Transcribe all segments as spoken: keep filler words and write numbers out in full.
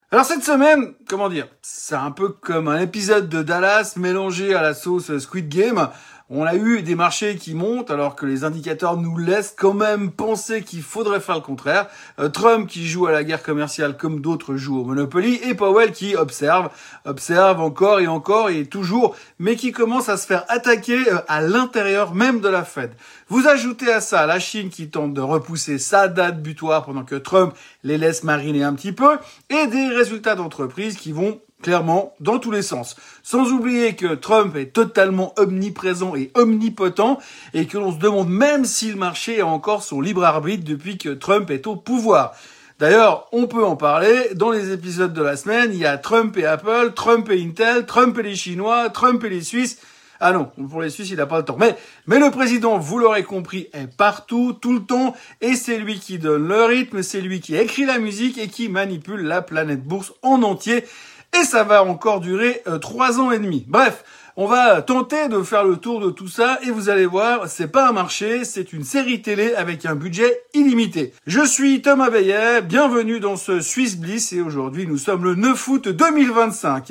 Alors cette semaine, comment dire, c'est un peu comme un épisode de Dallas mélangé à la sauce Squid Game. On a eu des marchés qui montent alors que les indicateurs nous laissent quand même penser qu'il faudrait faire le contraire. Euh, Trump qui joue à la guerre commerciale comme d'autres jouent au Monopoly et Powell qui observe, observe encore et encore et toujours, mais qui commence à se faire attaquer à l'intérieur même de la Fed. Vous ajoutez à ça la Chine qui tente de repousser sa date butoir pendant que Trump les laisse mariner un petit peu et des résultats d'entreprise qui vont clairement dans tous les sens. Sans oublier que Trump est totalement omniprésent et omnipotent et que l'on se demande même si le marché a encore son libre arbitre depuis que Trump est au pouvoir. D'ailleurs, on peut en parler. Dans les épisodes de la semaine, il y a Trump et Apple, Trump et Intel, Trump et les Chinois, Trump et les Suisses. Ah non, pour les Suisses, il n'a pas le temps. Mais, mais le président, vous l'aurez compris, est partout, tout le temps, et c'est lui qui donne le rythme, c'est lui qui écrit la musique et qui manipule la planète bourse en entier. Et ça va encore durer euh, trois ans et demi. Bref, on va tenter de faire le tour de tout ça et vous allez voir, c'est pas un marché, c'est une série télé avec un budget illimité. Je suis Thomas Veillet, bienvenue dans ce Swiss Bliss et aujourd'hui nous sommes le neuf août deux mille vingt-cinq.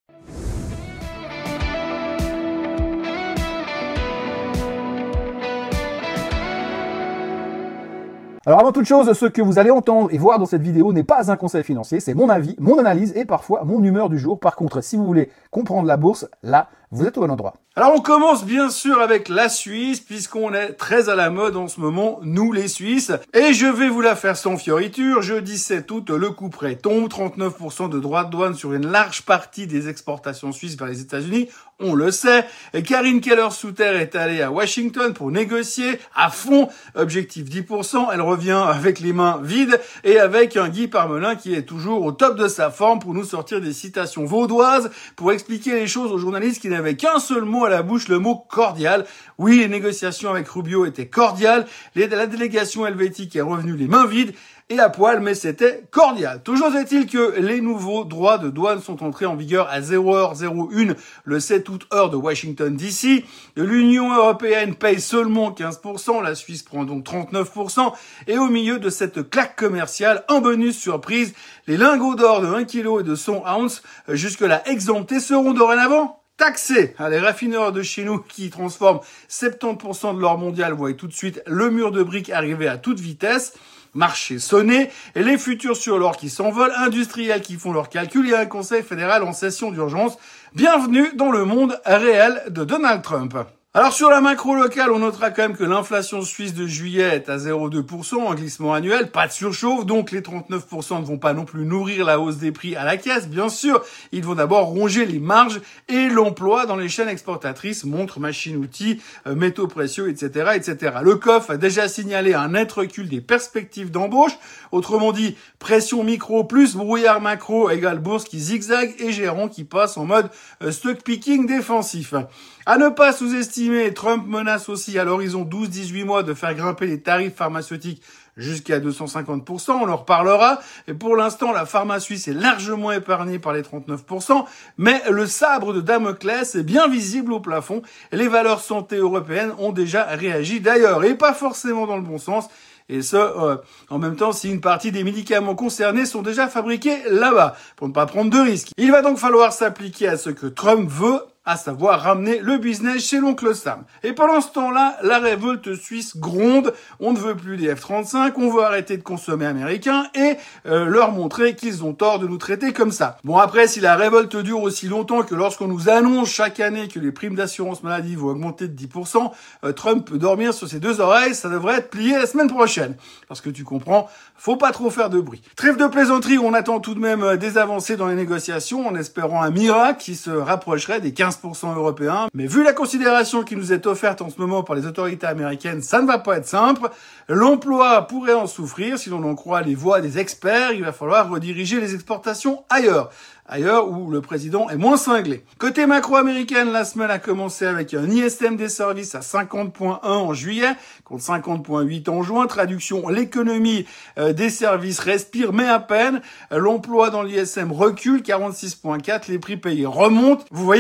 Alors avant toute chose, ce que vous allez entendre et voir dans cette vidéo n'est pas un conseil financier, c'est mon avis, mon analyse et parfois mon humeur du jour. Par contre, si vous voulez comprendre la bourse, là, vous êtes au bon endroit. Alors on commence bien sûr avec la Suisse, puisqu'on est très à la mode en ce moment, nous les Suisses. Et je vais vous la faire sans fioriture, jeudi sept août, le coup près tombe, trente-neuf pour cent de droits de douane sur une large partie des exportations suisses vers les États-Unis, on le sait. Et Karine Keller-Souter est allée à Washington pour négocier à fond, objectif dix pour cent, elle revient avec les mains vides et avec un Guy Parmelin qui est toujours au top de sa forme pour nous sortir des citations vaudoises, pour expliquer les choses aux journalistes qui n'avaient qu'un seul mot à la bouche, le mot cordial. Oui, les négociations avec Rubio étaient cordiales, les, la délégation helvétique est revenue les mains vides et à poil, mais c'était cordial. Toujours est-il que les nouveaux droits de douane sont entrés en vigueur à zéro heure zéro un le sept août heure de Washington D C. L'Union européenne paye seulement quinze pour cent, la Suisse prend donc trente-neuf pour cent et au milieu de cette claque commerciale, en bonus surprise, les lingots d'or de un kilo et de cent ounces, jusque-là exemptés, seront dorénavant taxés. Les raffineurs de chez nous qui transforment soixante-dix pour cent de l'or mondial voient tout de suite le mur de briques arriver à toute vitesse. Marché sonné, et les futurs sur l'or qui s'envolent, industriels qui font leurs calculs et un conseil fédéral en session d'urgence. Bienvenue dans le monde réel de Donald Trump. Alors sur la macro locale, on notera quand même que l'inflation suisse de juillet est à zéro virgule deux pour cent en glissement annuel, pas de surchauffe, donc les trente-neuf pour cent ne vont pas non plus nourrir la hausse des prix à la caisse, bien sûr, ils vont d'abord ronger les marges et l'emploi dans les chaînes exportatrices, montres, machines, outils, euh, métaux précieux, et cetera, et cetera. Le C O F a déjà signalé un net recul des perspectives d'embauche, autrement dit, pression micro plus brouillard macro égale bourse qui zigzague et gérant qui passe en mode euh, stock picking défensif. À ne pas sous-estimer, Trump menace aussi à l'horizon douze à dix-huit mois de faire grimper les tarifs pharmaceutiques jusqu'à deux cent cinquante pour cent, on en reparlera. Et pour l'instant, la pharma suisse est largement épargnée par les trente-neuf pour cent, mais le sabre de Damoclès est bien visible au plafond. Et les valeurs santé européennes ont déjà réagi d'ailleurs, et pas forcément dans le bon sens. Et ce, euh, en même temps, si une partie des médicaments concernés sont déjà fabriqués là-bas, pour ne pas prendre de risques. Il va donc falloir s'appliquer à ce que Trump veut, à savoir ramener le business chez l'oncle Sam. Et pendant ce temps-là, la révolte suisse gronde, on ne veut plus des F trente-cinq, on veut arrêter de consommer américain et euh, leur montrer qu'ils ont tort de nous traiter comme ça. Bon après, si la révolte dure aussi longtemps que lorsqu'on nous annonce chaque année que les primes d'assurance maladie vont augmenter de dix pour cent, euh, Trump peut dormir sur ses deux oreilles, ça devrait être plié la semaine prochaine. Parce que tu comprends, faut pas trop faire de bruit. Trêve de plaisanterie, on attend tout de même des avancées dans les négociations en espérant un miracle qui se rapprocherait des quinze pour cent européens. Mais vu la considération qui nous est offerte en ce moment par les autorités américaines, ça ne va pas être simple. L'emploi pourrait en souffrir si l'on en croit les voix des experts. Il va falloir rediriger les exportations ailleurs. Ailleurs où le président est moins cinglé. Côté macro-américaine, la semaine a commencé avec un I S M des services à cinquante virgule un en juillet, contre cinquante virgule huit en juin. Traduction, l'économie euh, des services respire, mais à peine. L'emploi dans l'I S M recule, quarante-six virgule quatre. Les prix payés remontent. Vous voyez comment on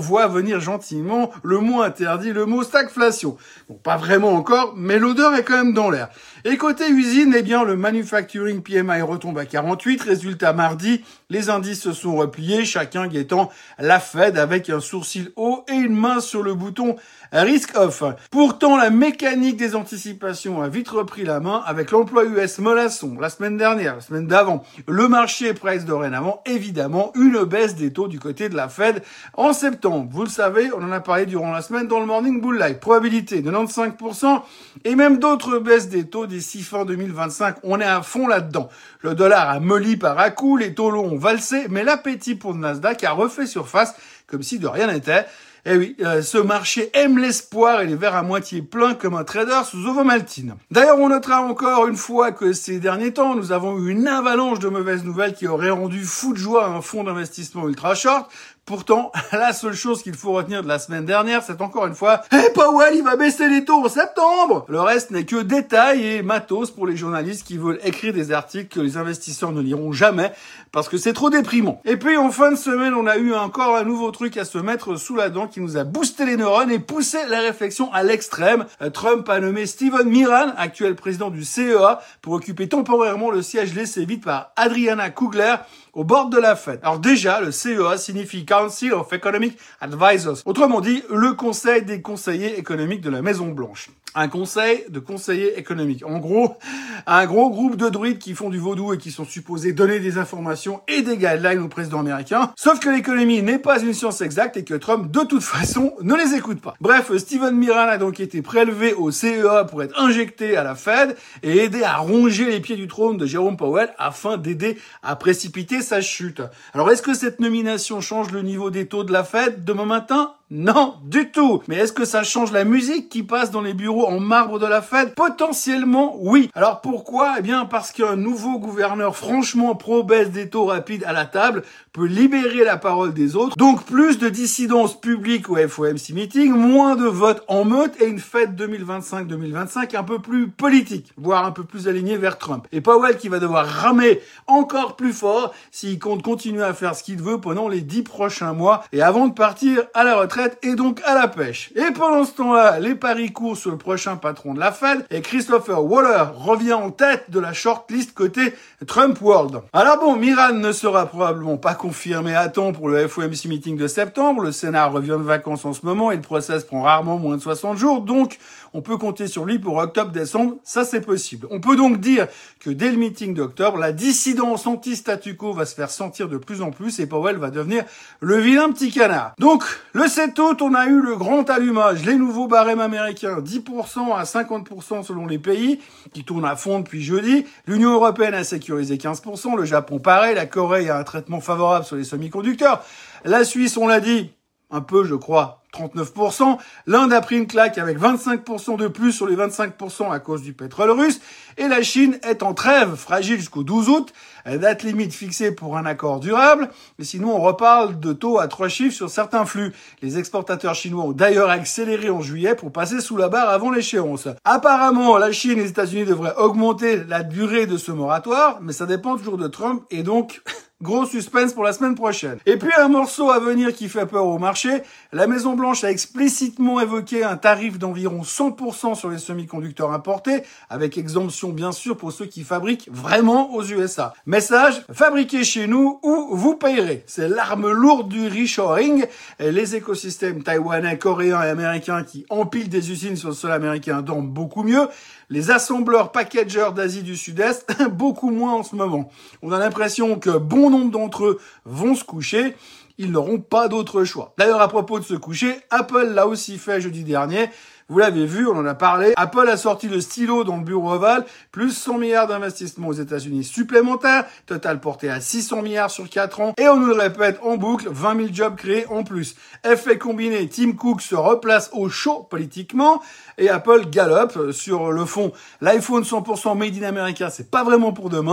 voit venir gentiment le mot interdit, le mot stagflation. Bon, pas vraiment encore, mais l'odeur est quand même dans l'air. Et côté usine, eh bien, le manufacturing P M I retombe à quarante-huit. Résultat mardi, les indices se sont repliés, chacun guettant la Fed avec un sourcil haut et une main sur le bouton risk off. Pourtant, la mécanique des anticipations a vite repris la main avec l'emploi U S mollasson la semaine dernière, la semaine d'avant. Le marché presse dorénavant, évidemment, une baisse des taux du côté de la Fed en septembre. Vous le savez, on en a parlé durant la semaine dans le Morning Bull Live. Probabilité de quatre-vingt-quinze pour cent et même d'autres baisses des taux d'ici fin deux mille vingt-cinq. On est à fond là-dedans. Le dollar a molli par à coup, les taux longs ont valsé, mais l'appétit pour le Nasdaq a refait surface comme si de rien n'était. Eh oui, euh, ce marché aime l'espoir et les verres à moitié pleins comme un trader sous Ovomaltine. D'ailleurs, on notera encore une fois que ces derniers temps, nous avons eu une avalanche de mauvaises nouvelles qui aurait rendu fou de joie un fonds d'investissement ultra short. Pourtant, la seule chose qu'il faut retenir de la semaine dernière, c'est encore une fois « Hey, Powell, il va baisser les taux en septembre !» Le reste n'est que détails et matos pour les journalistes qui veulent écrire des articles que les investisseurs ne liront jamais parce que c'est trop déprimant. Et puis, en fin de semaine, on a eu encore un nouveau truc à se mettre sous la dent qui nous a boosté les neurones et poussé la réflexion à l'extrême. Trump a nommé Steven Miran, actuel président du C E A, pour occuper temporairement le siège laissé vide par Adriana Kugler au bord de la Fed. Alors déjà, le C E A signifie Council of Economic Advisors. Autrement dit, le conseil des conseillers économiques de la Maison Blanche. Un conseil de conseillers économiques. En gros, un gros groupe de druides qui font du vaudou et qui sont supposés donner des informations et des guidelines au président américain. Sauf que l'économie n'est pas une science exacte et que Trump, de toute façon, ne les écoute pas. Bref, Steven Miran a donc été prélevé au C E A pour être injecté à la Fed et aider à ronger les pieds du trône de Jérôme Powell afin d'aider à précipiter sa chute. Alors, est-ce que cette nomination change le niveau des taux de la Fed demain matin ? Non, du tout. Mais est-ce que ça change la musique qui passe dans les bureaux en marbre de la Fed? Potentiellement, oui. Alors pourquoi? Eh bien, parce qu'un nouveau gouverneur franchement pro-baisse des taux rapides à la table peut libérer la parole des autres. Donc, plus de dissidence publique au F O M C meeting, moins de votes en meute et une Fed deux mille vingt-cinq deux mille vingt-cinq un peu plus politique, voire un peu plus alignée vers Trump. Et Powell qui va devoir ramer encore plus fort s'il compte continuer à faire ce qu'il veut pendant les dix prochains mois et avant de partir à la retraite et donc à la pêche. Et pendant ce temps-là, les paris courent sur le prochain patron de la Fed et Christopher Waller revient en tête de la shortlist côté Trump World. Alors bon, Miran ne sera probablement pas confirmé à temps pour le F O M C meeting de septembre. Le Sénat revient de vacances en ce moment et le process prend rarement moins de soixante jours, donc on peut compter sur lui pour octobre-décembre, ça c'est possible. On peut donc dire que dès le meeting d'octobre, la dissidence anti-statu quo va se faire sentir de plus en plus et Powell va devenir le vilain petit canard. Donc, le sept août, on a eu le grand allumage, les nouveaux barèmes américains, dix pour cent à cinquante pour cent selon les pays, qui tournent à fond depuis jeudi. L'Union européenne a sécurisé quinze pour cent, le Japon pareil, la Corée a un traitement favorable sur les semi-conducteurs. La Suisse, on l'a dit, un peu je crois, trente-neuf pour cent. L'Inde a pris une claque avec vingt-cinq pour cent de plus sur les vingt-cinq pour cent à cause du pétrole russe. Et la Chine est en trêve, fragile jusqu'au douze août. Date limite fixée pour un accord durable. Mais sinon, on reparle de taux à trois chiffres sur certains flux. Les exportateurs chinois ont d'ailleurs accéléré en juillet pour passer sous la barre avant l'échéance. Apparemment, la Chine et les États-Unis devraient augmenter la durée de ce moratoire, mais ça dépend toujours de Trump et donc... gros suspense pour la semaine prochaine. Et puis un morceau à venir qui fait peur au marché. La Maison Blanche a explicitement évoqué un tarif d'environ cent pour cent sur les semi-conducteurs importés, avec exemption bien sûr pour ceux qui fabriquent vraiment aux U S A. Message, fabriquez chez nous ou vous payerez. C'est l'arme lourde du reshoring. Et les écosystèmes taïwanais, coréens et américains qui empilent des usines sur le sol américain dorment beaucoup mieux. Les assembleurs packagers d'Asie du Sud-Est, beaucoup moins en ce moment. On a l'impression que bon nombre d'entre eux vont se coucher. Ils n'auront pas d'autre choix. D'ailleurs, à propos de se coucher, Apple l'a aussi fait jeudi dernier. Vous l'avez vu, on en a parlé. Apple a sorti le stylo dans le bureau ovale, plus cent milliards d'investissements aux États-Unis supplémentaires, total porté à six cents milliards sur quatre ans. Et on nous le répète en boucle, vingt mille jobs créés en plus. Effet combiné, Tim Cook se replace au chaud politiquement et Apple galope sur le fond. L'iPhone cent pour cent made in America, c'est pas vraiment pour demain.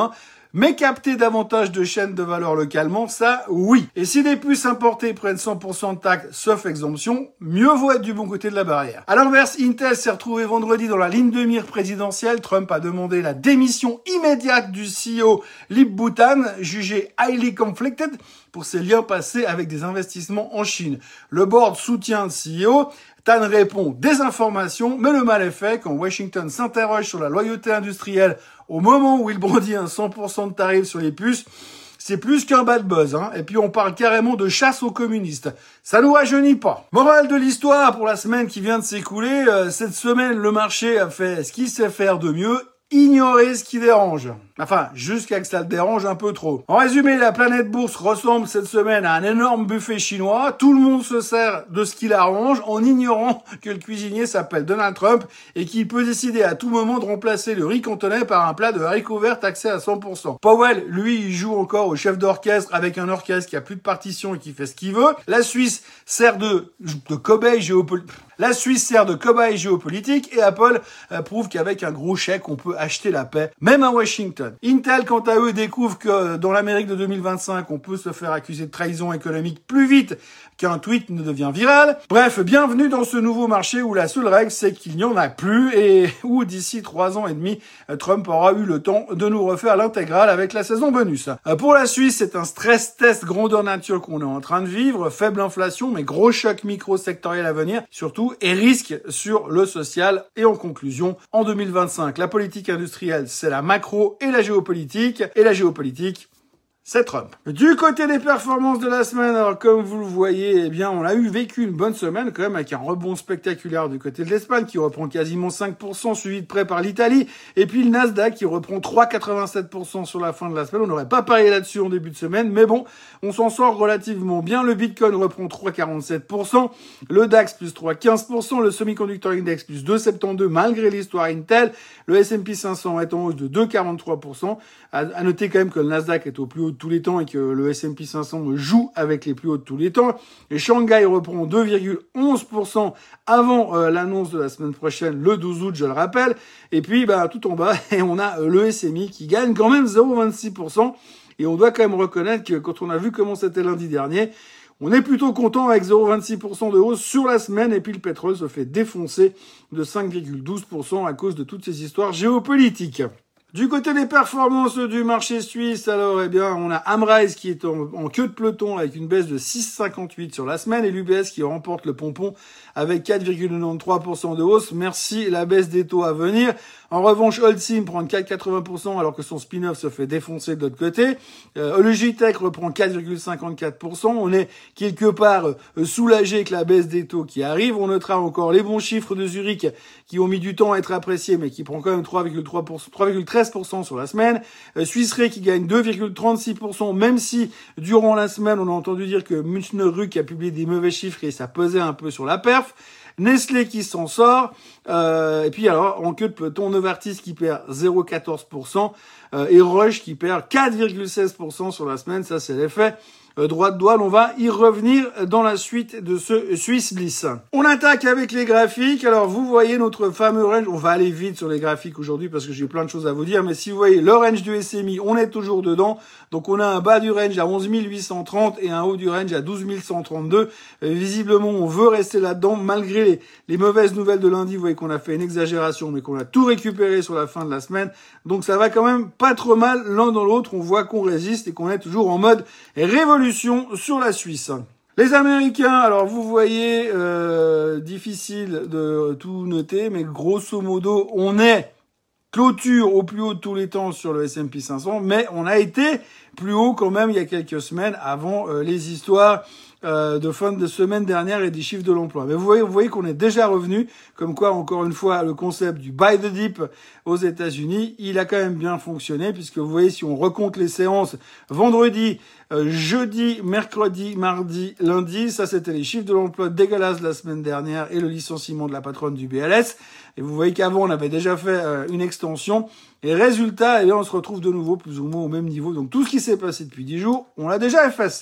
Mais capter davantage de chaînes de valeur localement, ça, oui. Et si les puces importées prennent cent pour cent de taxes, sauf exemption, mieux vaut être du bon côté de la barrière. À l'inverse, Intel s'est retrouvé vendredi dans la ligne de mire présidentielle. Trump a demandé la démission immédiate du C E O Lip Bhutan, jugé highly conflicted pour ses liens passés avec des investissements en Chine. Le board soutient le C E O. Tan répond des informations, mais le mal est fait quand Washington s'interroge sur la loyauté industrielle au moment où il brandit un cent pour cent de tarif sur les puces. C'est plus qu'un bad buzz, hein. Et puis on parle carrément de chasse aux communistes. Ça nous rajeunit pas. Morale de l'histoire pour la semaine qui vient de s'écouler. Euh, cette semaine, le marché a fait ce qu'il sait faire de mieux. Ignorer ce qui dérange. Enfin, jusqu'à que ça le dérange un peu trop. En résumé, la planète bourse ressemble cette semaine à un énorme buffet chinois. Tout le monde se sert de ce qui l'arrange en ignorant que le cuisinier s'appelle Donald Trump et qu'il peut décider à tout moment de remplacer le riz cantonais par un plat de haricots verts taxé à cent pour cent. Powell, lui, il joue encore au chef d'orchestre avec un orchestre qui a plus de partition et qui fait ce qu'il veut. La Suisse sert de, de cobaye géopolitique. La Suisse sert de cobaye géopolitique et Apple euh, prouve qu'avec un gros chèque, on peut acheter la paix, même à Washington. Intel, quant à eux, découvre que dans l'Amérique de deux mille vingt-cinq, on peut se faire accuser de trahison économique plus vite qu'un tweet ne devient viral. Bref, bienvenue dans ce nouveau marché où la seule règle, c'est qu'il n'y en a plus et où d'ici trois ans et demi, Trump aura eu le temps de nous refaire l'intégrale avec la saison bonus. Pour la Suisse, c'est un stress test grandeur nature qu'on est en train de vivre. Faible inflation, mais gros choc micro-sectoriel à venir, surtout, et risque sur le social. Et en conclusion, en deux mille vingt-cinq, la politique industrielle, c'est la macro et la géopolitique. Et la géopolitique, c'est Trump. Du côté des performances de la semaine, alors comme vous le voyez, eh bien, on a eu vécu une bonne semaine quand même avec un rebond spectaculaire du côté de l'Espagne qui reprend quasiment cinq pour cent, suivi de près par l'Italie, et puis le Nasdaq qui reprend trois virgule quatre-vingt-sept pour cent sur la fin de la semaine. On n'aurait pas parié là-dessus en début de semaine, mais bon, on s'en sort relativement bien. Le Bitcoin reprend trois virgule quarante-sept pour cent, le DAX plus trois virgule quinze pour cent, le Semiconductor Index plus deux virgule soixante-douze malgré l'histoire Intel, le S and P cinq cents est en hausse de deux virgule quarante-trois pour cent. À, à noter quand même que le Nasdaq est au plus haut de tous les temps et que le S and P cinq cents joue avec les plus hauts de tous les temps. Et Shanghai reprend deux virgule onze pour cent avant euh, l'annonce de la semaine prochaine, le douze août, je le rappelle. Et puis, bah, tout en bas, et on a euh, le S M I qui gagne quand même zéro virgule vingt-six pour cent. Et on doit quand même reconnaître que quand on a vu comment c'était lundi dernier, on est plutôt content avec zéro virgule vingt-six pour cent de hausse sur la semaine. Et puis le pétrole se fait défoncer de cinq virgule douze pour cent à cause de toutes ces histoires géopolitiques. Du côté des performances du marché suisse, alors, eh bien, on a Amrise qui est en, en queue de peloton avec une baisse de six virgule cinquante-huit sur la semaine et l'U B S qui remporte le pompon avec quatre virgule quatre-vingt-treize pour cent de hausse. Merci la baisse des taux à venir. En revanche, Holcim prend quatre virgule quatre-vingts pour cent alors que son spin-off se fait défoncer de l'autre côté. Euh, Logitech reprend quatre virgule cinquante-quatre pour cent. On est quelque part euh, soulagé avec la baisse des taux qui arrive. On notera encore les bons chiffres de Zurich qui ont mis du temps à être appréciés mais qui prend quand même trois virgule trois pour cent, trois virgule treize pour cent sur la semaine. Euh, Swiss Re qui gagne deux virgule trente-six pour cent même si durant la semaine on a entendu dire que Münchner Rück a publié des mauvais chiffres et ça pesait un peu sur la perf. Nestlé qui s'en sort, euh, et puis alors en queue de peloton, Novartis qui perd zéro virgule quatorze pour cent euh, et Roche qui perd quatre virgule seize pour cent sur la semaine, ça c'est l'effet euh, droit de douane. On va y revenir dans la suite de ce Swiss Bliss. On attaque avec les graphiques. Alors vous voyez notre fameux range, on va aller vite sur les graphiques aujourd'hui parce que j'ai plein de choses à vous dire, mais si vous voyez le range du S M I, on est toujours dedans. Donc on a un bas du range à onze mille huit cent trente et un haut du range à douze mille cent trente-deux. Euh, visiblement, on veut rester là-dedans malgré les, les mauvaises nouvelles de lundi. Vous voyez qu'on a fait une exagération, mais qu'on a tout récupéré sur la fin de la semaine. Donc ça va quand même pas trop mal l'un dans l'autre. On voit qu'on résiste et qu'on est toujours en mode révolution sur la Suisse. Les Américains, alors vous voyez, euh, difficile de tout noter, mais grosso modo, on est clôture au plus haut de tous les temps sur le S and P cinq cents, mais on a été plus haut quand même il y a quelques semaines avant euh, les histoires euh, de fin de semaine dernière et des chiffres de l'emploi. Mais vous voyez, vous voyez qu'on est déjà revenu, comme quoi encore une fois le concept du buy the dip aux États-Unis, il a quand même bien fonctionné puisque vous voyez si on recompte les séances vendredi, euh, jeudi, mercredi, mardi, lundi, ça c'était les chiffres de l'emploi dégueulasses de la semaine dernière et le licenciement de la patronne du B L S. Et vous voyez qu'avant on avait déjà fait euh, une extension et résultat, eh bien on se retrouve de nouveau plus ou moins au même niveau. Donc tout ce qui s'est passé depuis dix jours, on l'a déjà effacé.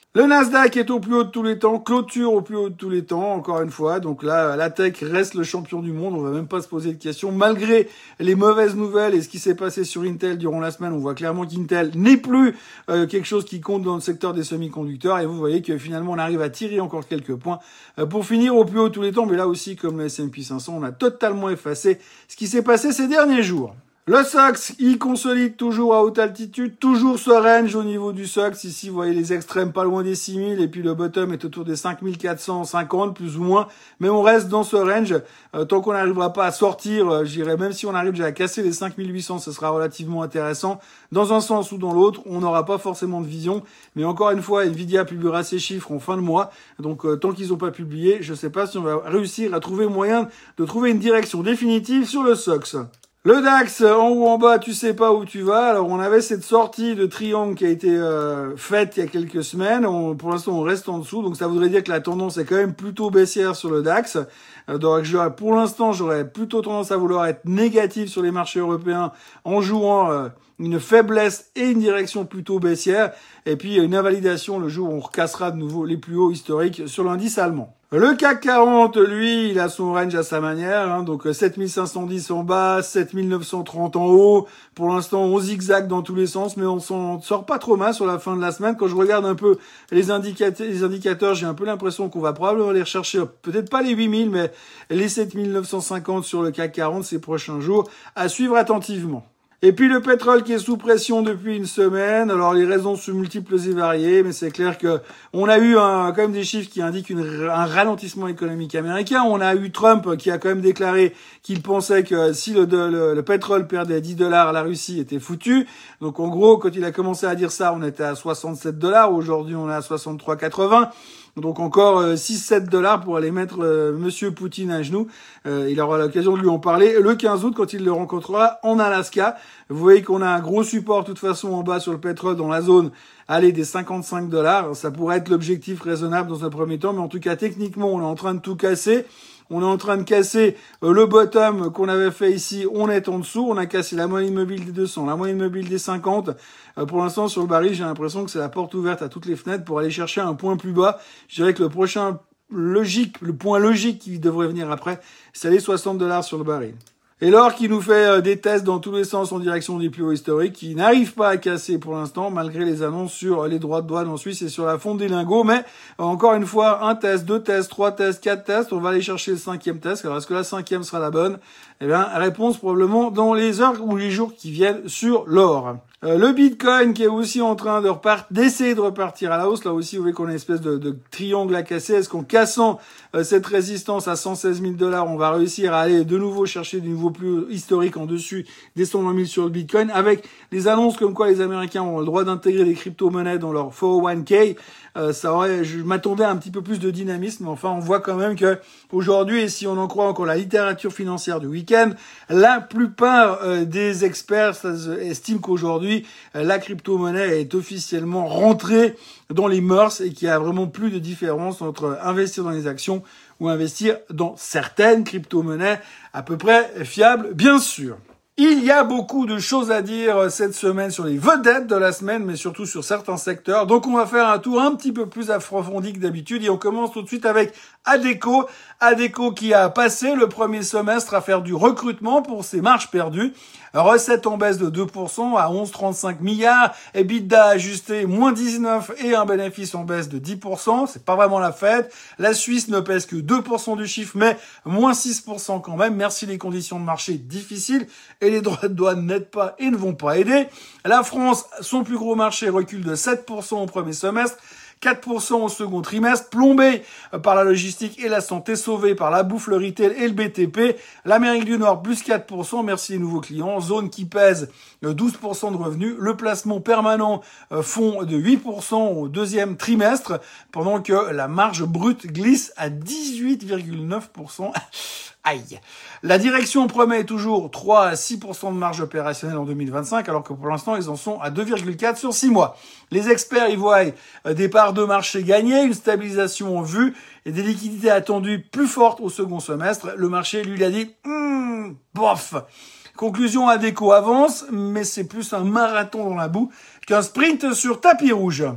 Le Nasdaq est au plus haut de tous les temps, clôture au plus haut de tous les temps, encore une fois. Donc là, la tech reste le champion du monde. On va même pas se poser de questions. Malgré les mauvaises nouvelles et ce qui s'est passé sur Intel durant la semaine, on voit clairement qu'Intel n'est plus euh, quelque chose qui compte dans le secteur des semi-conducteurs. Et vous voyez que finalement, on arrive à tirer encore quelques points euh, pour finir au plus haut de tous les temps. Mais là aussi, comme le S and P cinq cents, on a totalement effacé ce qui s'est passé ces derniers jours. Le S O X, il consolide toujours à haute altitude, toujours ce range au niveau du S O X. Ici, vous voyez les extrêmes pas loin des six mille et puis le bottom est autour des cinq mille quatre cent cinquante plus ou moins. Mais on reste dans ce range. Euh, tant qu'on n'arrivera pas à sortir, euh, je dirais même si on arrive déjà à casser les cinq mille huit cents, ce sera relativement intéressant. Dans un sens ou dans l'autre, on n'aura pas forcément de vision. Mais encore une fois, Nvidia publiera ses chiffres en fin de mois. Donc euh, tant qu'ils n'ont pas publié, je ne sais pas si on va réussir à trouver moyen de trouver une direction définitive sur le S O X. Le DAX, en haut en bas, tu sais pas où tu vas. Alors, on avait cette sortie de triangle qui a été euh, faite il y a quelques semaines. On, pour l'instant, on reste en dessous. Donc, ça voudrait dire que la tendance est quand même plutôt baissière sur le DAX. Euh, donc, j'aurais, pour l'instant, j'aurais plutôt tendance à vouloir être négatif sur les marchés européens en jouant euh, une faiblesse et une direction plutôt baissière. Et puis, une invalidation le jour où on recassera de nouveau les plus hauts historiques sur l'indice allemand. Le C A C quarante, lui, il a son range à sa manière, hein, donc sept mille cinq cent dix en bas, sept mille neuf cent trente en haut. Pour l'instant, on zigzague dans tous les sens, mais on s'en sort pas trop mal sur la fin de la semaine. Quand je regarde un peu les indicateurs, les indicateurs, j'ai un peu l'impression qu'on va probablement aller rechercher, peut-être pas les huit mille, mais les sept mille neuf cent cinquante sur le C A C quarante ces prochains jours, à suivre attentivement. Et puis le pétrole qui est sous pression depuis une semaine. Alors les raisons sont multiples et variées, mais c'est clair que on a eu un, quand même des chiffres qui indiquent une, un ralentissement économique américain. On a eu Trump qui a quand même déclaré qu'il pensait que si le, le, le pétrole perdait dix dollars, la Russie était foutue. Donc en gros, quand il a commencé à dire ça, on était à soixante-sept dollars. Aujourd'hui, on est à soixante-trois quatre-vingts. Donc encore euh, six sept dollars pour aller mettre euh, Monsieur Poutine à genoux. Euh, il aura l'occasion de lui en parler le quinze août quand il le rencontrera en Alaska. Vous voyez qu'on a un gros support de toute façon en bas sur le pétrole dans la zone aller des cinquante-cinq dollars. Ça pourrait être l'objectif raisonnable dans un premier temps, mais en tout cas techniquement on est en train de tout casser. On est en train de casser euh, le bottom qu'on avait fait ici. On est en dessous. On a cassé la moyenne mobile des deux cents, la moyenne mobile des cinquante. Euh, pour l'instant, sur le baril, j'ai l'impression que c'est la porte ouverte à toutes les fenêtres pour aller chercher un point plus bas. Je dirais que le prochain logique, le point logique qui devrait venir après, c'est les soixante dollars sur le baril. Et l'or qui nous fait euh, des tests dans tous les sens en direction des plus hauts historiques, qui n'arrive pas à casser pour l'instant, malgré les annonces sur les droits de douane en Suisse et sur la fonte des lingots. Mais euh, encore une fois, un test, deux tests, trois tests, quatre tests. On va aller chercher le cinquième test. Alors est-ce que la cinquième sera la bonne? Eh bien, réponse probablement dans les heures ou les jours qui viennent sur l'or. Euh, le Bitcoin qui est aussi en train de repartir, d'essayer de repartir à la hausse. Là aussi, vous voyez qu'on a une espèce de, de triangle à casser. Est-ce qu'en cassant euh, cette résistance à cent seize mille dollars, on va réussir à aller de nouveau chercher du nouveau plus historique en dessus des cent vingt mille sur le Bitcoin, avec les annonces comme quoi les Américains ont le droit d'intégrer des crypto-monnaies dans leur quatre oh one k. Euh, ça aurait, je m'attendais à un petit peu plus de dynamisme, mais enfin, on voit quand même que aujourd'hui, et si on en croit encore la littérature financière du week-end, la plupart euh, des experts estiment qu'aujourd'hui, euh, la crypto-monnaie est officiellement rentrée dans les mœurs et qu'il y a vraiment plus de différence entre investir dans les actions ou investir dans certaines crypto-monnaies à peu près fiables, bien sûr. Il y a beaucoup de choses à dire cette semaine sur les vedettes de la semaine, mais surtout sur certains secteurs. Donc, on va faire un tour un petit peu plus approfondi que d'habitude. Et on commence tout de suite avec Adecco. Adecco qui a passé le premier semestre à faire du recrutement pour ses marges perdues. Recettes en baisse de deux pour cent à onze virgule trente-cinq milliards. EBITDA ajusté moins dix-neuf et un bénéfice en baisse de dix pour cent. C'est pas vraiment la fête. La Suisse ne pèse que deux pour cent du chiffre, mais moins six pour cent quand même. Merci les conditions de marché difficiles. Et les droits de douane n'aident pas et ne vont pas aider. La France, son plus gros marché, recule de sept pour cent au premier semestre, quatre pour cent au second trimestre, plombé par la logistique et la santé, sauvé par la bouffe, le retail et le B T P. L'Amérique du Nord, plus quatre pour cent, merci les nouveaux clients. Zone qui pèse douze pour cent de revenus. Le placement permanent fond de huit pour cent au deuxième trimestre, pendant que la marge brute glisse à dix-huit virgule neuf pour cent. Aïe. La direction promet toujours trois à six pour cent de marge opérationnelle en deux mille vingt-cinq, alors que pour l'instant, ils en sont à deux virgule quatre sur six mois. Les experts y voient des parts de marché gagnées, une stabilisation en vue et des liquidités attendues plus fortes au second semestre. Le marché, lui, l'a dit, hmm, bof. Conclusion, Adecco avance, mais c'est plus un marathon dans la boue qu'un sprint sur tapis rouge.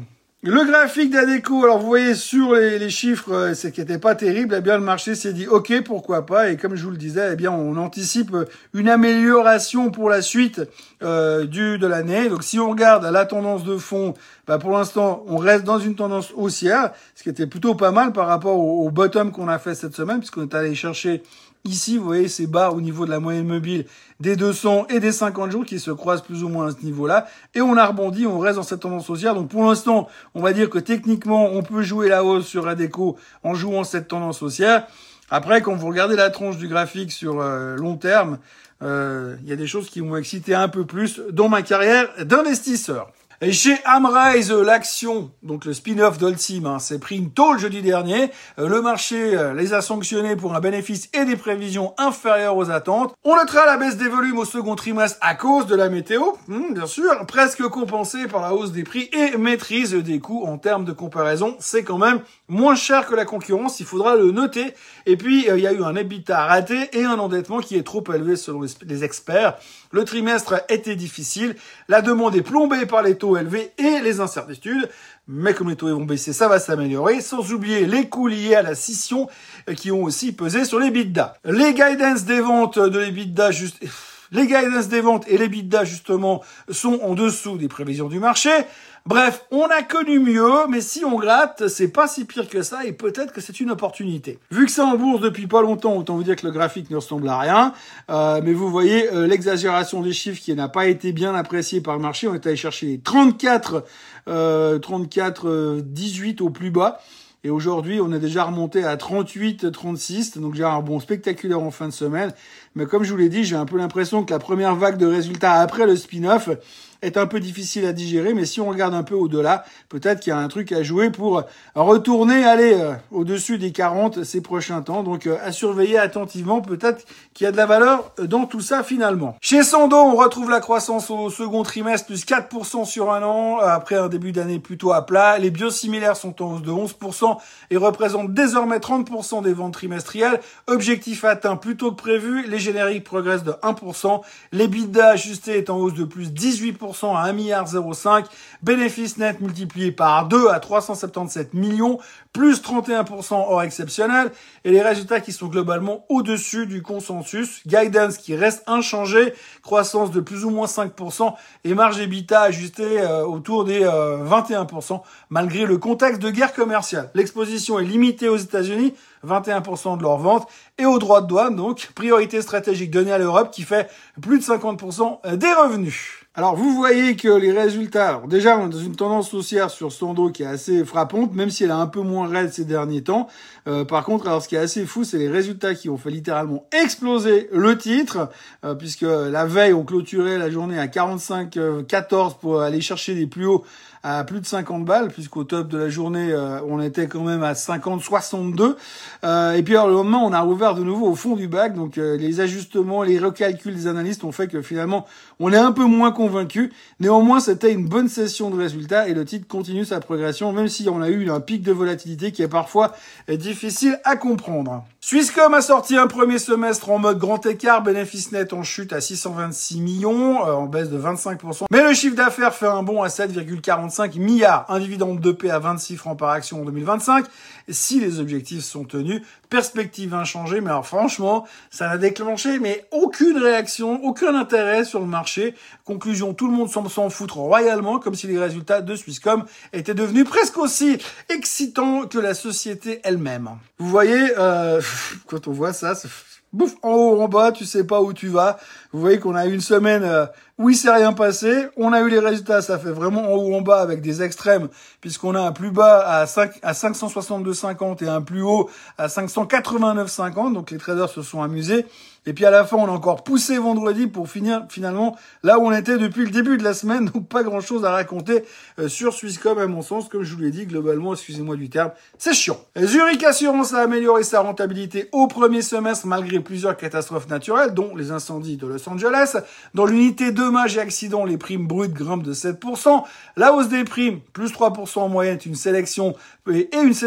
Le graphique d'Adecco, alors vous voyez sur les, les chiffres, c'est qui n'était pas terrible, eh bien le marché s'est dit ok, pourquoi pas, et comme je vous le disais, eh bien on anticipe une amélioration pour la suite euh, du de l'année. Donc si on regarde la tendance de fond, bah pour l'instant on reste dans une tendance haussière, ce qui était plutôt pas mal par rapport au, au bottom qu'on a fait cette semaine, puisqu'on est allé chercher ici, vous voyez, ces bas au niveau de la moyenne mobile des deux cents et des cinquante jours qui se croisent plus ou moins à ce niveau-là. Et on a rebondi, on reste dans cette tendance haussière. Donc pour l'instant, on va dire que techniquement, on peut jouer la hausse sur Adecco en jouant cette tendance haussière. Après, quand vous regardez la tronche du graphique sur euh, long terme, euh, il y a des choses qui m'ont excité un peu plus dans ma carrière d'investisseur. Et chez Amrise, l'action, donc le spin-off d'Holcim, hein, s'est pris une tôle jeudi dernier. Euh, le marché euh, les a sanctionnés pour un bénéfice et des prévisions inférieures aux attentes. On notera la baisse des volumes au second trimestre à cause de la météo, hum, bien sûr, presque compensée par la hausse des prix et maîtrise des coûts en termes de comparaison. C'est quand même moins cher que la concurrence, il faudra le noter. Et puis, euh, il y a eu un EBITDA raté et un endettement qui est trop élevé selon les experts. Le trimestre était difficile, la demande est plombée par les taux élevés et les incertitudes, mais comme les taux vont baisser, ça va s'améliorer, sans oublier les coûts liés à la scission qui ont aussi pesé sur les l'EBITDA. Les guidance des ventes de l'EBITDA, juste, les guidance des ventes et l'EBITDA justement sont en dessous des prévisions du marché. Bref, on a connu mieux, mais si on gratte, c'est pas si pire que ça et peut-être que c'est une opportunité. Vu que c'est en bourse depuis pas longtemps, autant vous dire que le graphique ne ressemble à rien. Euh, mais vous voyez euh, l'exagération des chiffres qui n'a pas été bien appréciée par le marché. On est allé chercher les trente-quatre, euh, trente-quatre, euh, dix-huit au plus bas. Et aujourd'hui, on est déjà remonté à trente-huit, trente-six, donc j'ai un rebond spectaculaire en fin de semaine. Mais comme je vous l'ai dit, j'ai un peu l'impression que la première vague de résultats après le spin-off est un peu difficile à digérer, mais si on regarde un peu au-delà, peut-être qu'il y a un truc à jouer pour retourner, aller euh, au-dessus des quarante ces prochains temps. Donc euh, à surveiller attentivement, peut-être qu'il y a de la valeur dans tout ça finalement. Chez Sando, on retrouve la croissance au second trimestre, plus quatre pour cent sur un an, après un début d'année plutôt à plat. Les biosimilaires sont en hausse de onze pour cent et représentent désormais trente pour cent des ventes trimestrielles. Objectif atteint plus tôt que prévu, les génériques progressent de un pour cent. L'EBITDA ajusté est en hausse de plus dix-huit pour cent à un virgule zéro cinq milliard. Bénéfice net multiplié par deux à trois cent soixante-dix-sept millions, plus trente et un pour cent hors exceptionnel. Et les résultats qui sont globalement au-dessus du consensus. Guidance qui reste inchangé, croissance de plus ou moins cinq pour cent et marge EBITDA ajustée euh, autour des euh, vingt et un pour cent malgré le contexte de guerre commerciale. L'exposition est limitée aux États-Unis, vingt et un pour cent de leurs ventes, et aux droits de douane, donc priorité stratégique donnée à l'Europe qui fait plus de cinquante pour cent des revenus. Alors vous voyez que les résultats, alors déjà on est dans une tendance haussière sur Sando qui est assez frappante, même si elle est un peu moins raide ces derniers temps. Euh, par contre, alors ce qui est assez fou, c'est les résultats qui ont fait littéralement exploser le titre, euh, puisque la veille on clôturait la journée à quarante-cinq quatorze pour aller chercher les plus hauts à plus de cinquante balles, puisqu'au top de la journée, euh, on était quand même à cinquante soixante-deux. Euh, et puis alors le lendemain, on a rouvert de nouveau au fond du bac. Donc euh, les ajustements, les recalculs des analystes ont fait que finalement, on est un peu moins convaincu. Néanmoins, c'était une bonne session de résultats et le titre continue sa progression, même si on a eu un pic de volatilité qui est parfois difficile à comprendre. Swisscom a sorti un premier semestre en mode grand écart, bénéfice net en chute à six cent vingt-six millions, euh, en baisse de vingt-cinq pour cent. Mais le chiffre d'affaires fait un bond à sept virgule quarante-cinq milliards, un dividende de paix à vingt-six francs par action en deux mille vingt-cinq. Si les objectifs sont tenus, perspective inchangée, mais alors franchement, ça n'a déclenché mais aucune réaction, aucun intérêt sur le marché. Conclusion, tout le monde semble s'en foutre royalement, comme si les résultats de Swisscom étaient devenus presque aussi excitants que la société elle-même. Vous voyez, euh, quand on voit ça, c'est bouf, en haut, en bas, tu sais pas où tu vas. Vous voyez qu'on a eu une semaine euh, où il s'est rien passé. On a eu les résultats, ça fait vraiment en haut, en bas avec des extrêmes, puisqu'on a un plus bas à cinq, à cinq cent soixante-deux virgule cinquante et un plus haut à cinq cent quatre-vingt-neuf virgule cinquante. Donc les traders se sont amusés. Et puis à la fin, on a encore poussé vendredi pour finir finalement là où on était depuis le début de la semaine. Donc pas grand chose à raconter euh, sur Swisscom à mon sens. Comme je vous l'ai dit, globalement, excusez-moi du terme, c'est chiant. Zurich Assurance a amélioré sa rentabilité au premier semestre malgré plusieurs catastrophes naturelles, dont les incendies de Los Angeles. Dans l'unité dommages et accidents, les primes brutes grimpent de sept pour cent. La hausse des primes, plus trois pour cent en moyenne, une sélection et une sélection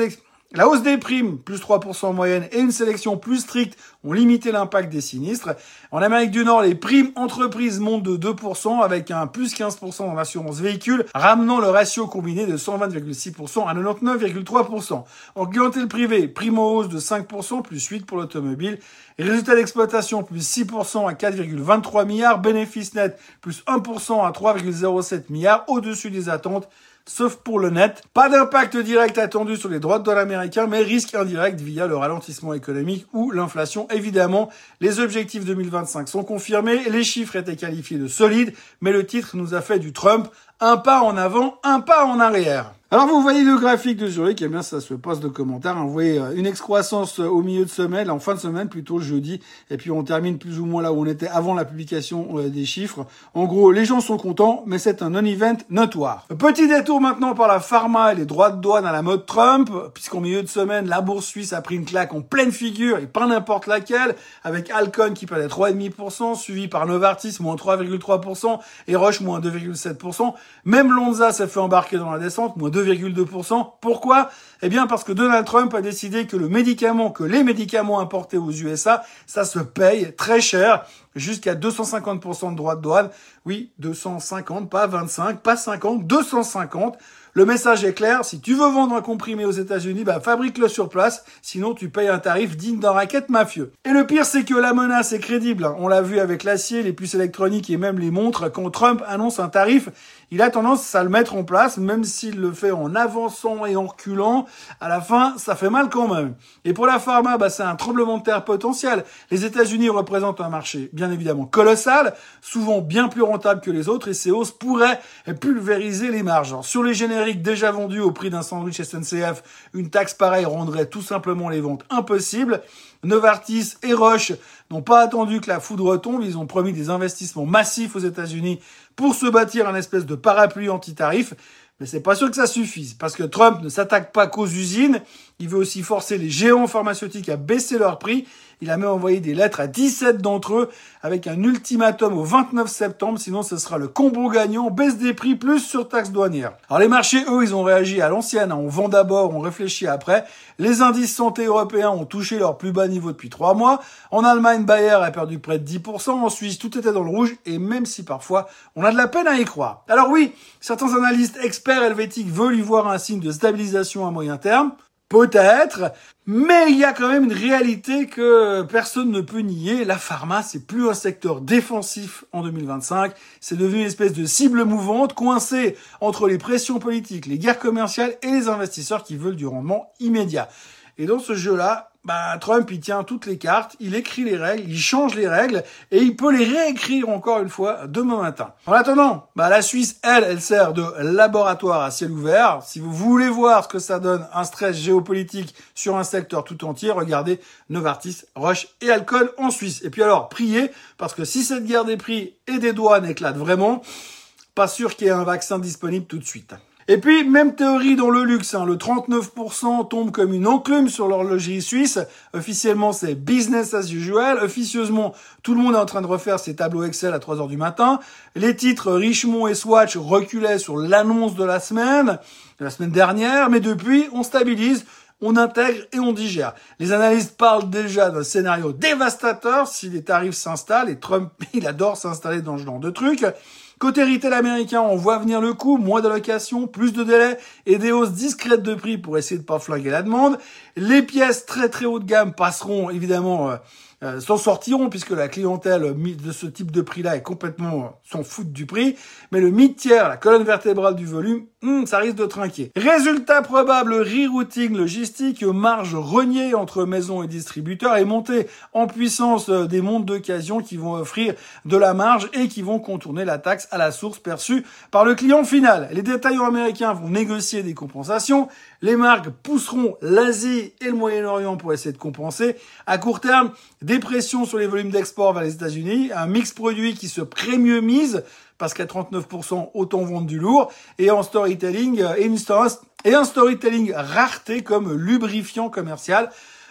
La hausse des primes, plus trois pour cent en moyenne, et une sélection plus stricte ont limité l'impact des sinistres. En Amérique du Nord, les primes entreprises montent de deux pour cent avec un plus quinze pour cent dans l'assurance véhicule, ramenant le ratio combiné de cent vingt virgule six pour cent à quatre-vingt-dix-neuf virgule trois pour cent. En clientèle privée, prime en hausse de cinq pour cent, plus huit pour l'automobile. Résultat d'exploitation, plus six pour cent à quatre virgule vingt-trois milliards. Bénéfice net, plus un pour cent à trois virgule zéro sept milliards, au-dessus des attentes. Sauf pour le net. Pas d'impact direct attendu sur les droits de douane américains, mais risque indirect via le ralentissement économique ou l'inflation. Évidemment, les objectifs deux mille vingt-cinq sont confirmés, les chiffres étaient qualifiés de solides, mais le titre nous a fait du Trump. Un pas en avant, un pas en arrière. Alors vous voyez le graphique de Zurich, eh bien ça se passe de commentaires. Vous voyez une excroissance au milieu de semaine, en fin de semaine plutôt jeudi, et puis on termine plus ou moins là où on était avant la publication des chiffres. En gros, les gens sont contents, mais c'est un non-event notoire. Petit détour maintenant par la pharma et les droits de douane à la mode Trump, puisqu'en milieu de semaine, la bourse suisse a pris une claque en pleine figure, et pas n'importe laquelle, avec Alcon qui perdait trois virgule cinq pour cent, suivi par Novartis, moins trois virgule trois pour cent, et Roche, moins deux virgule sept pour cent. Même Lonza s'est fait embarquer dans la descente, moins deux virgule deux pour cent. Pourquoi? Eh bien parce que Donald Trump a décidé que le médicament, que les médicaments importés aux U S A, ça se paye très cher, jusqu'à deux cent cinquante pour cent de droits de douane. Oui, deux cent cinquante, pas vingt-cinq, pas cinquante, deux cent cinquante. Le message est clair, si tu veux vendre un comprimé aux États-Unis, bah fabrique-le sur place, sinon tu payes un tarif digne d'un racket mafieux. Et le pire, c'est que la menace est crédible. On l'a vu avec l'acier, les puces électroniques et même les montres. Quand Trump annonce un tarif, il a tendance à le mettre en place, même s'il le fait en avançant et en reculant. À la fin, ça fait mal quand même. Et pour la pharma, bah c'est un tremblement de terre potentiel. Les États-Unis représentent un marché bien évidemment colossal, souvent bien plus rentable que les autres, et ces hausses pourraient pulvériser les marges. Alors, sur les génériques déjà vendus au prix d'un sandwich S N C F, une taxe pareille rendrait tout simplement les ventes impossibles. Novartis et Roche n'ont pas attendu que la foudre tombe, ils ont promis des investissements massifs aux États-Unis pour se bâtir un espèce de parapluie anti-tarif. Mais c'est pas sûr que ça suffise, parce que Trump ne s'attaque pas qu'aux usines, il veut aussi forcer les géants pharmaceutiques à baisser leurs prix. Il a même envoyé des lettres à dix-sept d'entre eux, avec un ultimatum au vingt-neuf septembre, sinon ce sera le combo gagnant, baisse des prix plus surtaxe douanière. Alors les marchés, eux, ils ont réagi à l'ancienne, on vend d'abord, on réfléchit après. Les indices santé européens ont touché leur plus bas niveau depuis trois mois. En Allemagne, Bayer a perdu près de dix pour cent, en Suisse, tout était dans le rouge, et même si parfois, on a de la peine à y croire. Alors oui, certains analystes experts helvétiques veulent y voir un signe de stabilisation à moyen terme. Peut-être, mais il y a quand même une réalité que personne ne peut nier. La pharma, c'est plus un secteur défensif en deux mille vingt-cinq. C'est devenu une espèce de cible mouvante, coincée entre les pressions politiques, les guerres commerciales et les investisseurs qui veulent du rendement immédiat. Et dans ce jeu-là, bah, Trump, il tient toutes les cartes, il écrit les règles, il change les règles, et il peut les réécrire encore une fois demain matin. En attendant, bah, la Suisse, elle, elle sert de laboratoire à ciel ouvert. Si vous voulez voir ce que ça donne, un stress géopolitique sur un secteur tout entier, regardez Novartis, Roche et Alcon en Suisse. Et puis alors, priez, parce que si cette guerre des prix et des douanes éclate vraiment, pas sûr qu'il y ait un vaccin disponible tout de suite. Et puis, même théorie dans le luxe, hein, le trente-neuf pour cent tombe comme une enclume sur l'horlogerie suisse. Officiellement, c'est business as usual. Officieusement, tout le monde est en train de refaire ses tableaux Excel à trois heures du matin. Les titres Richemont et Swatch reculaient sur l'annonce de la semaine, de la semaine dernière, mais depuis, on stabilise. On intègre et on digère. Les analystes parlent déjà d'un scénario dévastateur si les tarifs s'installent, et Trump, il adore s'installer dans ce genre de trucs. Côté retail américain, on voit venir le coup, moins d'allocations, plus de délais et des hausses discrètes de prix pour essayer de pas flinguer la demande. Les pièces très très haut de gamme passeront évidemment, euh, euh, s'en sortiront puisque la clientèle de ce type de prix-là est complètement euh, s'en fout du prix. Mais le mid-tier, la colonne vertébrale du volume, hum, ça risque de trinquer. Résultat probable, rerouting logistique, marge reniée entre maisons et distributeurs et montée en puissance euh, des montres d'occasion qui vont offrir de la marge et qui vont contourner la taxe à la source perçue par le client final. Les détaillants américains vont négocier des compensations. Les marques pousseront l'Asie et le Moyen-Orient pour essayer de compenser. À court terme, des pressions sur les volumes d'export vers les États-Unis, un mix produit qui se premiumise parce qu'à trente-neuf pour cent, autant vendre du lourd, et en storytelling, et, une, et un storytelling rareté comme lubrifiant commercial.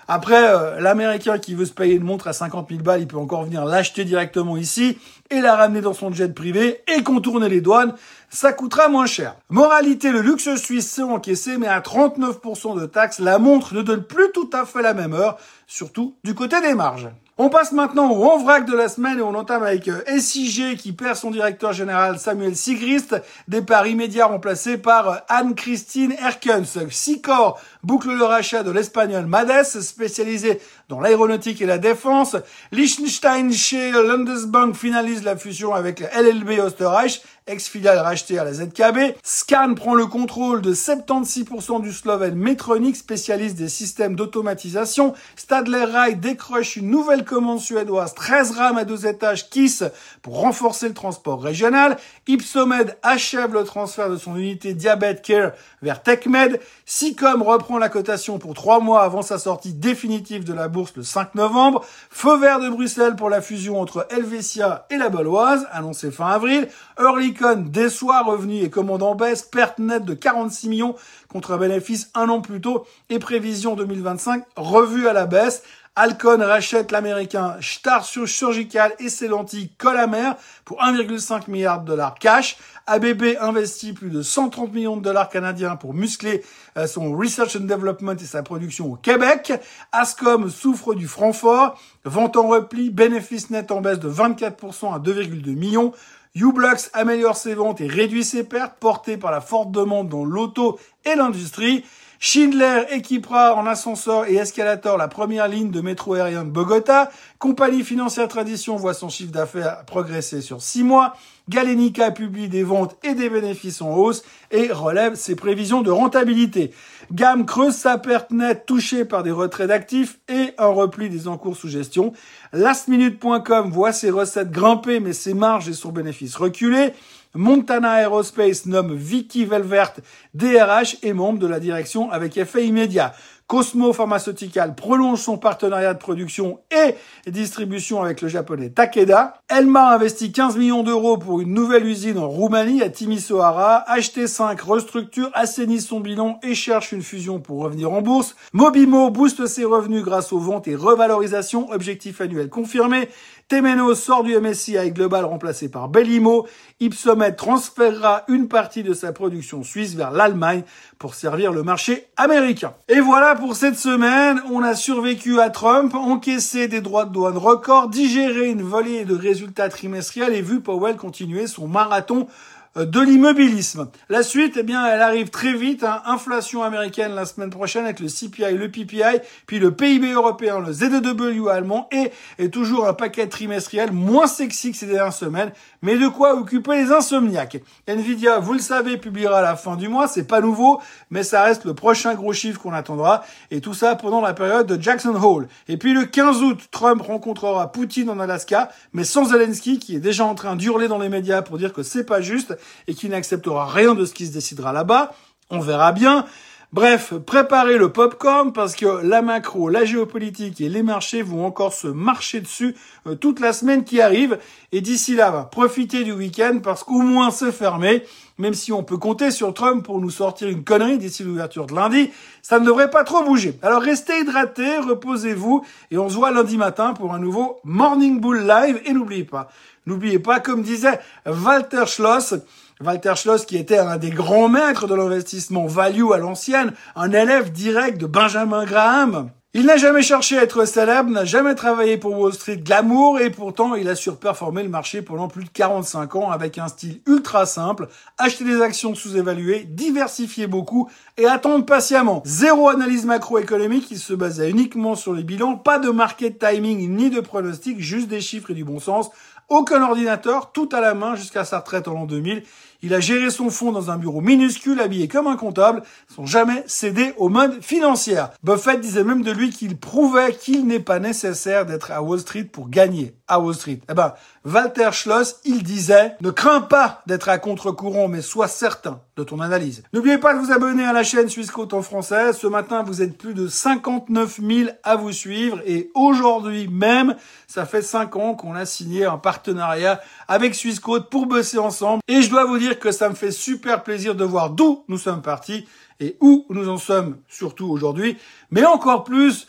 Après, euh, l'Américain qui veut se payer une montre à cinquante mille balles, il peut encore venir l'acheter directement ici et la ramener dans son jet privé et contourner les douanes. Ça coûtera moins cher. Moralité, le luxe suisse s'est encaissé, mais à trente-neuf pour cent de taxes, la montre ne donne plus tout à fait la même heure, surtout du côté des marges. On passe maintenant au en vrac de la semaine et on entame avec S I G qui perd son directeur général Samuel Sigrist, départ immédiat remplacé par Anne-Christine Herkens. Sicor boucle le rachat de l'espagnol Mades, spécialisé dans l'aéronautique et la défense. Liechtenstein chez Landesbank finalise la fusion avec la L L B Österreich, ex-filiale rachetée à la Z K B. Scan prend le contrôle de soixante-seize pour cent du slovène Metronic, spécialiste des systèmes d'automatisation. Stadler Rail décroche une nouvelle commande suédoise, treize rames à deux étages Kiss pour renforcer le transport régional. Ipsomed achève le transfert de son unité Diabete Care vers TechMed. Sicom reprend la cotation pour trois mois avant sa sortie définitive de la bourse le cinq novembre. Feu vert de Bruxelles pour la fusion entre Helvetia et la Baloise, annoncé fin avril. Oerlikon déçoit, revenu et commande en baisse, perte nette de quarante-six millions contre un bénéfice un an plus tôt et prévision deux mille vingt-cinq revue à la baisse. Alcon rachète l'américain Star Surgical et ses lentilles Collamer pour un virgule cinq milliard de dollars cash. A B B investit plus de cent trente millions de dollars canadiens pour muscler son Research and Development et sa production au Québec. Ascom souffre du franc fort, vente en repli, bénéfice net en baisse de vingt-quatre pour cent à deux virgule deux millions. uBlocks améliore ses ventes et réduit ses pertes, portées par la forte demande dans l'auto et l'industrie. Schindler équipera en ascenseur et escalator la première ligne de métro aérien de Bogota. Compagnie financière Tradition voit son chiffre d'affaires progresser sur six mois. Galenica publie des ventes et des bénéfices en hausse et relève ses prévisions de rentabilité. G A M creuse sa perte nette touchée par des retraits d'actifs et un repli des encours sous gestion. Lastminute point com voit ses recettes grimper mais ses marges et son bénéfice reculer. Montana Aerospace nomme Vicky Velvert D R H et membre de la direction avec effet immédiat. Cosmo Pharmaceutical prolonge son partenariat de production et distribution avec le japonais Takeda. Elma investit quinze millions d'euros pour une nouvelle usine en Roumanie à Timisoara. H T cinq restructure, assainit son bilan et cherche une fusion pour revenir en bourse. Mobimo booste ses revenus grâce aux ventes et revalorisations, objectif annuel confirmé. Temenos sort du M S C I Global remplacé par Bellimo. Ipsomed transférera une partie de sa production suisse vers l'Allemagne pour servir le marché américain. Et voilà pour cette semaine. On a survécu à Trump, encaissé des droits de douane records, digéré une volée de résultats trimestriels et vu Powell continuer son marathon de l'immobilisme. La suite, eh bien, elle arrive très vite. Hein. Inflation américaine la semaine prochaine avec le C P I, le P P I, puis le P I B européen, le Z W allemand et, et toujours un paquet trimestriel moins sexy que ces dernières semaines, mais de quoi occuper les insomniaques. Nvidia, vous le savez, publiera à la fin du mois. C'est pas nouveau, mais ça reste le prochain gros chiffre qu'on attendra. Et tout ça pendant la période de Jackson Hole. Et puis le quinze août, Trump rencontrera Poutine en Alaska, mais sans Zelensky, qui est déjà en train d'hurler dans les médias pour dire que c'est pas juste et qui n'acceptera rien de ce qui se décidera là-bas. On verra bien. Bref, préparez le popcorn parce que la macro, la géopolitique et les marchés vont encore se marcher dessus euh, toute la semaine qui arrive. Et d'ici là, profitez du week-end parce qu'au moins c'est fermé. Même si on peut compter sur Trump pour nous sortir une connerie d'ici l'ouverture de lundi, ça ne devrait pas trop bouger. Alors restez hydratés, reposez-vous et on se voit lundi matin pour un nouveau Morning Bull Live. Et n'oubliez pas, n'oubliez pas, comme disait Walter Schloss, Walter Schloss qui était un des grands maîtres de l'investissement value à l'ancienne, un élève direct de Benjamin Graham. Il n'a jamais cherché à être célèbre, n'a jamais travaillé pour Wall Street glamour et pourtant il a surperformé le marché pendant plus de quarante-cinq ans avec un style ultra simple, acheter des actions sous-évaluées, diversifier beaucoup et attendre patiemment. Zéro analyse macroéconomique, il se basait uniquement sur les bilans, pas de market timing ni de pronostic, juste des chiffres et du bon sens. Aucun ordinateur, tout à la main jusqu'à sa retraite en l'an deux mille. Il a géré son fonds dans un bureau minuscule, habillé comme un comptable, sans jamais céder aux modes financières. Buffett disait même de lui qu'il prouvait qu'il n'est pas nécessaire d'être à Wall Street pour gagner à Wall Street. Eh ben, Walter Schloss, il disait « Ne crains pas d'être à contre-courant, mais sois certain de ton analyse. » N'oubliez pas de vous abonner à la chaîne Swissquote en français. Ce matin, vous êtes plus de cinquante-neuf mille à vous suivre et aujourd'hui même, ça fait cinq ans qu'on a signé un partenariat avec Swissquote pour bosser ensemble. Et je dois vous dire que ça me fait super plaisir de voir d'où nous sommes partis et où nous en sommes surtout aujourd'hui. Mais encore plus,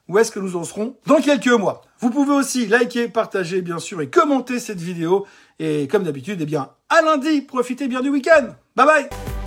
où est-ce que nous en serons dans quelques mois. Vous pouvez aussi liker, partager, bien sûr, et commenter cette vidéo. Et comme d'habitude, eh bien, à lundi, profitez bien du week-end. Bye bye!